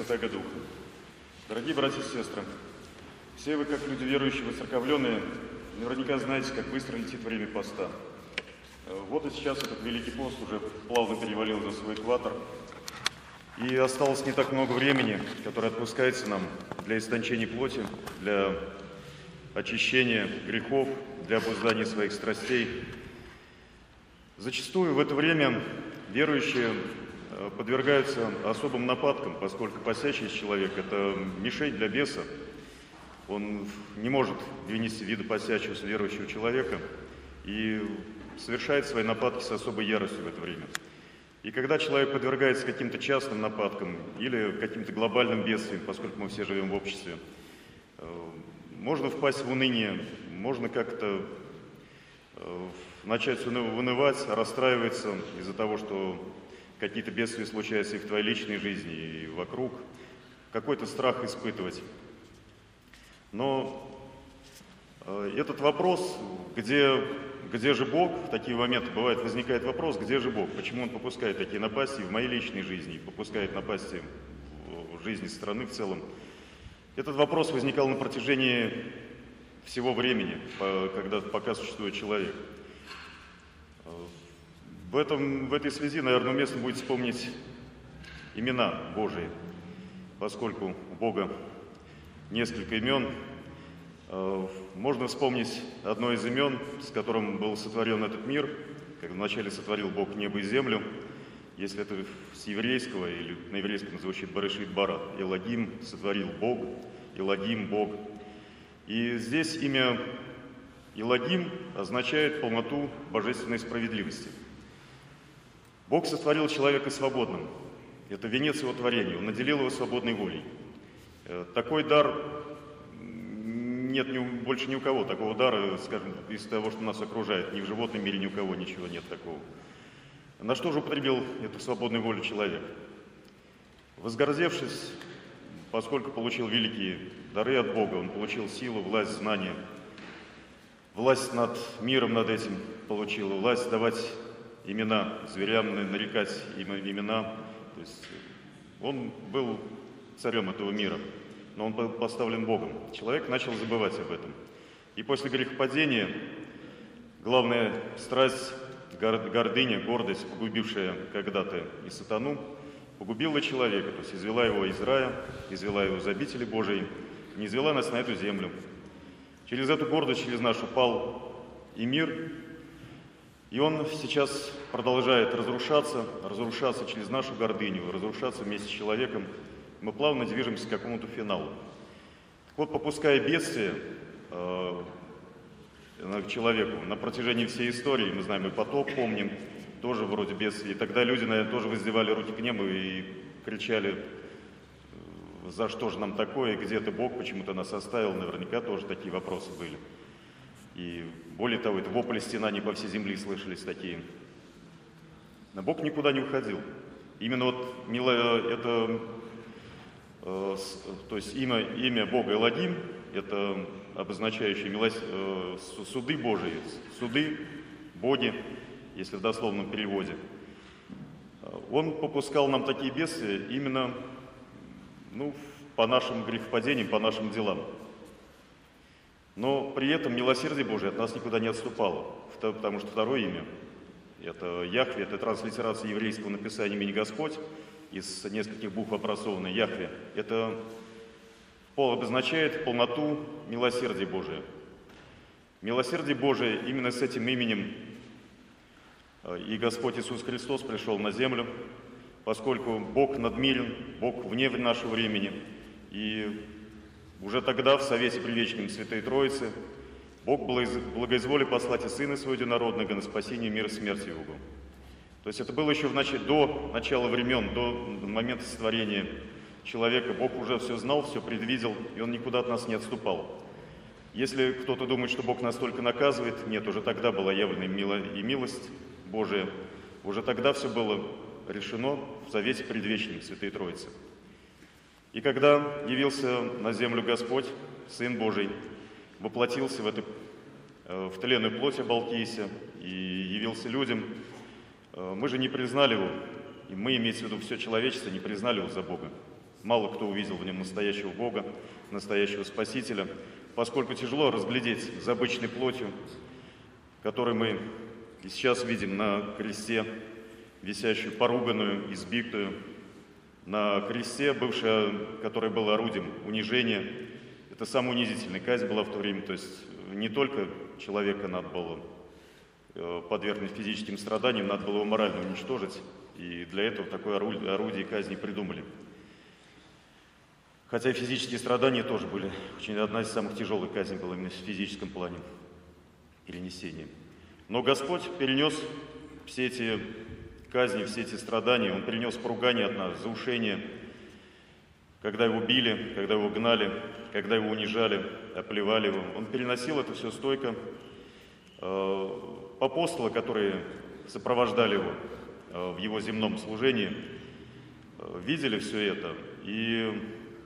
Святаго Духа. Дорогие братья и сестры, все вы, как люди верующие, воцерковленные, наверняка знаете, как быстро летит время поста. Вот и сейчас этот Великий пост уже плавно перевалил за свой экватор. И осталось не так много времени, которое отпускается нам для истончения плоти, для очищения грехов, для обуздания своих страстей. Зачастую в это время верующие подвергаются особым нападкам, поскольку посящий человек – это мишень для беса. Он не может вынести вида посящегося верующего человека и совершает свои нападки с особой яростью в это время. И когда человек подвергается каким-то частным нападкам или каким-то глобальным бедствиям, поскольку мы все живем в обществе, можно впасть в уныние, можно как-то начать вынывать, расстраиваться из-за того, что какие-то бедствия случаются и в твоей личной жизни, и вокруг, какой-то страх испытывать. Но этот вопрос, где же Бог, в такие моменты бывает, возникает вопрос, где же Бог, почему Он попускает такие напасти в моей личной жизни, попускает напасти в жизни страны в целом. Этот вопрос возникал на протяжении всего времени, пока существует человек. В этой связи, наверное, уместно будет вспомнить имена Божии, поскольку у Бога несколько имен. Можно вспомнить одно из имен, с которым был сотворен этот мир, когда вначале сотворил Бог небо и землю. Если это с еврейского, или на еврейском звучит Берешит Бара, Элогим, сотворил Бог, Элогим, Бог. И здесь имя Элогим означает полноту божественной справедливости. Бог сотворил человека свободным. Это венец его творения. Он наделил его свободной волей. Такой дар нет больше ни у кого. Такого дара, скажем, из того, что нас окружает. Ни в животном мире ни у кого ничего нет такого. На что же употребил эту свободную волю человек? Возгордевшись, поскольку получил великие дары от Бога, он получил силу, власть, знания, власть над миром, над этим получил, власть давать имена зверям, нарекать имена. То есть он был царем этого мира, но он был поставлен Богом. Человек начал забывать об этом. И после грехопадения главная страсть, гордыня, гордость, погубившая когда-то и сатану, погубила человека, то есть извела его из рая, извела его из обители Божией, не извела нас на эту землю. Через эту гордость, через нашу упал и мир, и он сейчас продолжает разрушаться через нашу гордыню, разрушаться вместе с человеком. Мы плавно движемся к какому-то финалу. Так вот, попуская бедствие к человеку на протяжении всей истории, мы знаем и потоп, помним, тоже вроде бедствия. И тогда люди, наверное, тоже воздевали руки к небу и кричали: за что же нам такое, где ты, Бог, почему ты нас оставил? Наверняка тоже такие вопросы были. И более того, это вопли стенаний по всей земле слышались такие. Но Бог никуда не уходил. Именно вот это, то есть имя Бога Элогим, это обозначающее суды Божии, суды, боги, если в дословном переводе. Он попускал нам такие бедствия именно по нашим грехопадениям, по нашим делам. Но при этом милосердие Божие от нас никуда не отступало, потому что второе имя – это Яхве, это транслитерация еврейского написания имени Господь, из нескольких букв образованной Яхве. Это обозначает полноту милосердия Божия. Милосердие Божие именно с этим именем и Господь Иисус Христос пришел на землю, поскольку Бог надмирен, Бог вне нашего времени. И уже тогда в Совете Предвечном Святой Троицы Бог благоизволил послать и Сына Своего Единородного на спасение мира смерти Его. То есть это было еще до начала времен, до момента сотворения человека. Бог уже все знал, все предвидел, и Он никуда от нас не отступал. Если кто-то думает, что Бог нас только наказывает, нет, уже тогда была явлена и милость Божия. Уже тогда все было решено в Завете Предвечном Святой Троицы. И когда явился на землю Господь, Сын Божий, воплотился в тленную плоть оболтися и явился людям, мы же не признали Его, и мы, имеется в виду все человечество, не признали Его за Бога. Мало кто увидел в нем настоящего Бога, настоящего Спасителя, поскольку тяжело разглядеть за обычной плотью, которую мы и сейчас видим на кресте, висящую, поруганную, избитую, на кресте, которое было орудием унижения. Это самая унизительная казнь была в то время, то есть не только человека надо было подвергнуть физическим страданиям, надо было его морально уничтожить, и для этого такое орудие казни придумали. Хотя физические страдания тоже были, одна из самых тяжелых казней была именно в физическом плане перенесения. Но Господь перенес все эти казни, все эти страдания, Он перенес поругание от нас, заушение, когда Его били, когда Его гнали, когда Его унижали, оплевали Его. Он переносил это все стойко. Апостолы, которые сопровождали Его в Его земном служении, видели все это, и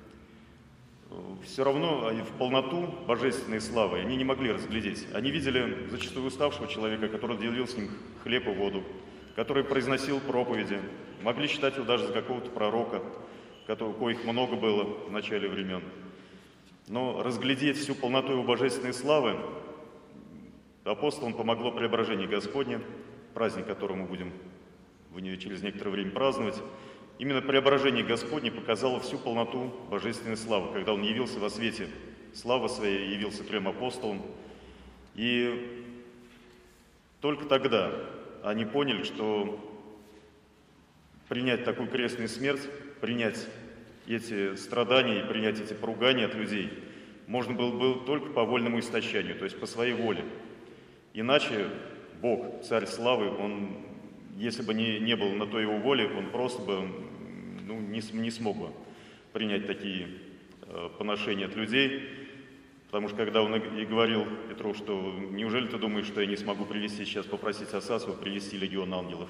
все равно они в полноту божественной славы они не могли разглядеть. Они видели зачастую уставшего человека, который делил с ним хлеб и воду, который произносил проповеди, могли считать его даже за какого-то пророка, коих много было в начале времен. Но разглядеть всю полноту его божественной славы апостолам помогло преображение Господне, праздник, который мы будем через некоторое время праздновать. Именно преображение Господне показало всю полноту божественной славы, когда Он явился во свете славы Своей, явился 3 апостолам. И только тогда они поняли, что принять такую крестную смерть, принять эти страдания и принять эти поругания от людей можно было только по вольному истощению, то есть по своей воле. Иначе Бог, Царь Славы, Он, если бы не был на то Его воле, Он просто бы не смог бы принять такие поношения от людей. Потому что когда Он и говорил Петру, что неужели ты думаешь, что я не смогу сейчас попросить отца своего привести легион ангелов?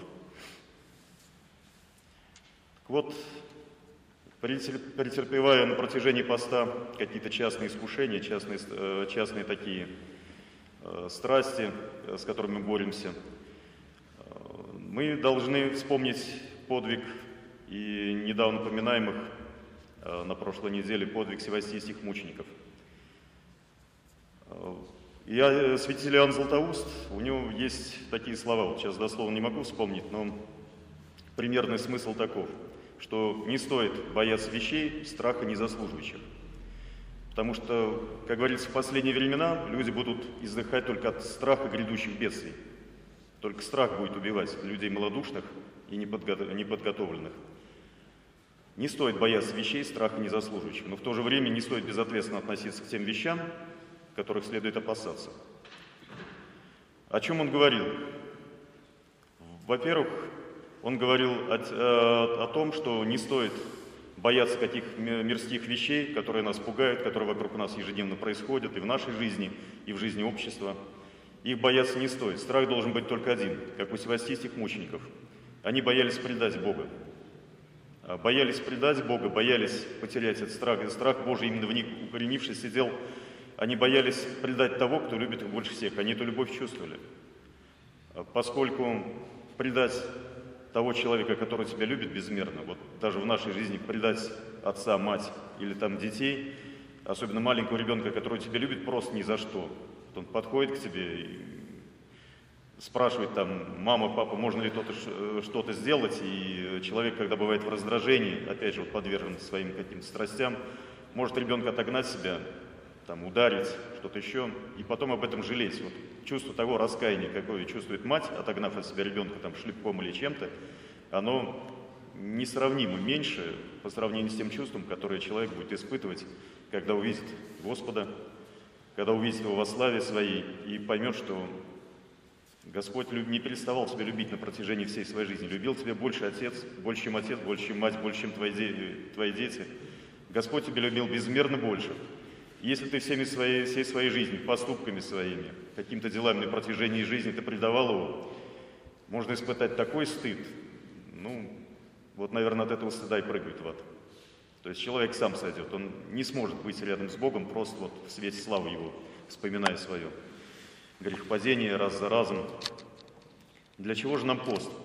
Так вот, претерпевая на протяжении поста какие-то частные искушения, частные такие страсти, с которыми мы боремся, мы должны вспомнить подвиг и недавно поминаемых на прошлой неделе подвиг севастийских мучеников. Святитель Иоанн Златоуст, у него есть такие слова, вот сейчас дословно не могу вспомнить, но примерный смысл таков, что не стоит бояться вещей, страха незаслуживающих. Потому что, как говорится, в последние времена люди будут издыхать только от страха грядущих бедствий. Только страх будет убивать людей малодушных и неподготовленных. Не стоит бояться вещей, страха незаслуживающих, но в то же время не стоит безответственно относиться к тем вещам, которых следует опасаться. О чем он говорил? Во-первых, он говорил о том, что не стоит бояться каких мирских вещей, которые нас пугают, которые вокруг нас ежедневно происходят и в нашей жизни, и в жизни общества. Их бояться не стоит. Страх должен быть только один, как у севастийских мучеников. Они боялись предать Бога. Боялись предать Бога, боялись потерять этот страх. И страх Божий именно в них укоренившись сидел. Они боялись предать того, кто любит их больше всех. Они эту любовь чувствовали. Поскольку предать того человека, который тебя любит безмерно, вот даже в нашей жизни предать отца, мать или там детей, особенно маленького ребенка, который тебя любит просто ни за что. Вот он подходит к тебе и спрашивает там: мама, папа, можно ли что-то сделать? И человек, когда бывает в раздражении, опять же, вот подвержен своим каким-то страстям, может ребенка отогнать себя, там, ударить, что-то еще, и потом об этом жалеть. Вот чувство того раскаяния, какое чувствует мать, отогнав от себя ребенка там шлепком или чем-то, оно несравнимо меньше по сравнению с тем чувством, которое человек будет испытывать, когда увидит Господа, когда увидит Его во славе Своей и поймет, что Господь не переставал тебя любить на протяжении всей своей жизни. Любил тебя больше Отец, больше, чем мать, больше, чем твои дети. Господь тебя любил безмерно больше. Если ты всей своей жизнью, поступками своими, какими-то делами на протяжении жизни ты предавал Его, можно испытать такой стыд, вот, наверное, от этого стыда и прыгает в ад. То есть человек сам сойдет, он не сможет быть рядом с Богом просто вот в свете славы Его, вспоминая свое грехопадение раз за разом. Для чего же нам пост?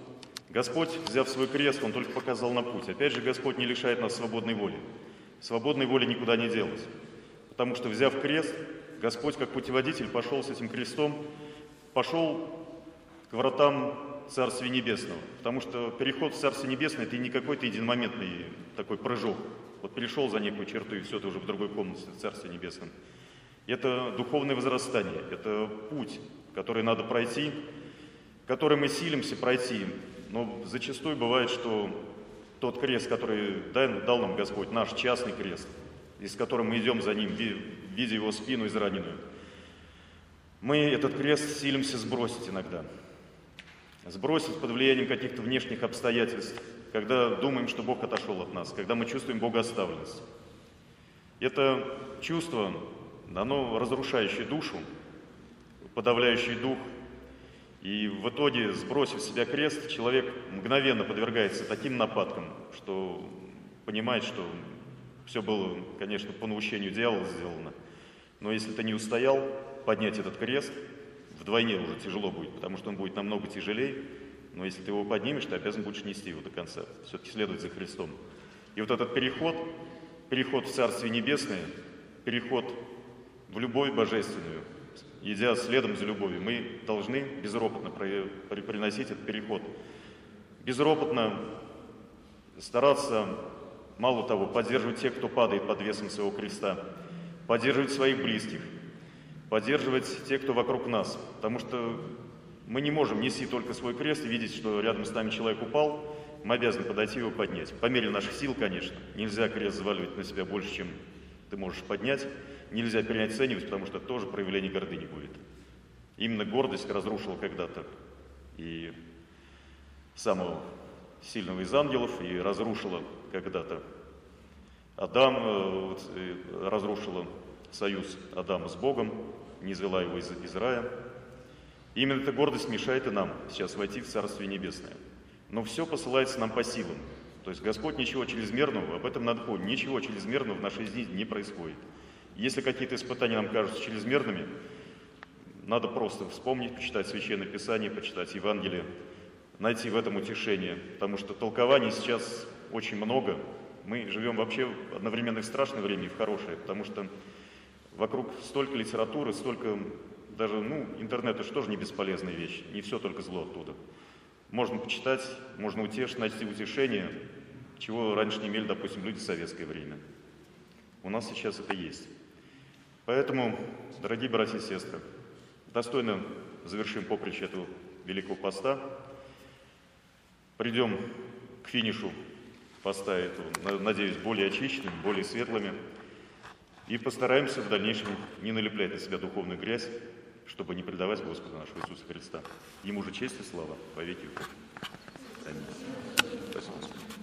Господь, взяв свой крест, Он только показал на путь. Опять же, Господь не лишает нас свободной воли. Свободной воли никуда не делась. Потому что, взяв крест, Господь, как путеводитель, пошел с этим крестом, пошел к вратам Царствия Небесного. Потому что переход в Царствие Небесное – это не какой-то единомоментный такой прыжок. Вот перешел за некую черту, и все, ты уже в другой комнате, в Царстве Небесном. Это духовное возрастание, это путь, который надо пройти, который мы силимся пройти. Но зачастую бывает, что тот крест, который дал нам Господь, наш частный крест, и с которым мы идем за Ним, видя Его спину израненную, мы этот крест силимся сбросить иногда. Сбросить под влиянием каких-то внешних обстоятельств, когда думаем, что Бог отошел от нас, когда мы чувствуем богооставленность. Это чувство, оно разрушающее душу, подавляющее дух. И в итоге, сбросив с себя крест, человек мгновенно подвергается таким нападкам, что понимает, что все было, конечно, по наущению дьявола сделано. Но если ты не устоял поднять этот крест, вдвойне уже тяжело будет, потому что он будет намного тяжелее. Но если ты его поднимешь, ты обязан будешь нести его до конца, все-таки следовать за Христом. И вот этот переход в Царствие Небесное, переход в любовь божественную, идя следом за любовью, мы должны безропотно приносить этот переход. Безропотно стараться, мало того, поддерживать тех, кто падает под весом своего креста, поддерживать своих близких, поддерживать тех, кто вокруг нас. Потому что мы не можем нести только свой крест и видеть, что рядом с нами человек упал, мы обязаны подойти его поднять. По мере наших сил, конечно. Нельзя крест заваливать на себя больше, чем ты можешь поднять. Нельзя переоценивать, потому что это тоже проявление гордыни будет. Именно гордость разрушила когда-то и самого сильного из ангелов, и разрушила когда-то разрушила союз Адама с Богом, низвела его из рая. И именно эта гордость мешает и нам сейчас войти в Царствие Небесное. Но все посылается нам по силам. То есть Господь ничего чрезмерного, об этом надо помнить, ничего чрезмерного в нашей жизни не происходит. Если какие-то испытания нам кажутся чрезмерными, надо просто вспомнить, почитать Священное Писание, почитать Евангелие, найти в этом утешение, потому что толкований сейчас очень много. Мы живем вообще одновременно в страшное время и в хорошее, потому что вокруг столько литературы, столько даже, интернет это тоже не бесполезная вещь, не все только зло оттуда. Можно почитать, можно утешить, найти утешение, чего раньше не имели, допустим, люди в советское время. У нас сейчас это есть. Поэтому, дорогие братья и сестры, достойно завершим поприще этого Великого Поста. Придем к финишу поста этого, надеюсь, более очищенными, более светлыми. И постараемся в дальнейшем не налеплять на себя духовную грязь, чтобы не предавать Господа нашего Иисуса Христа. Ему же честь и слава во веки веков. Аминь. Спасибо.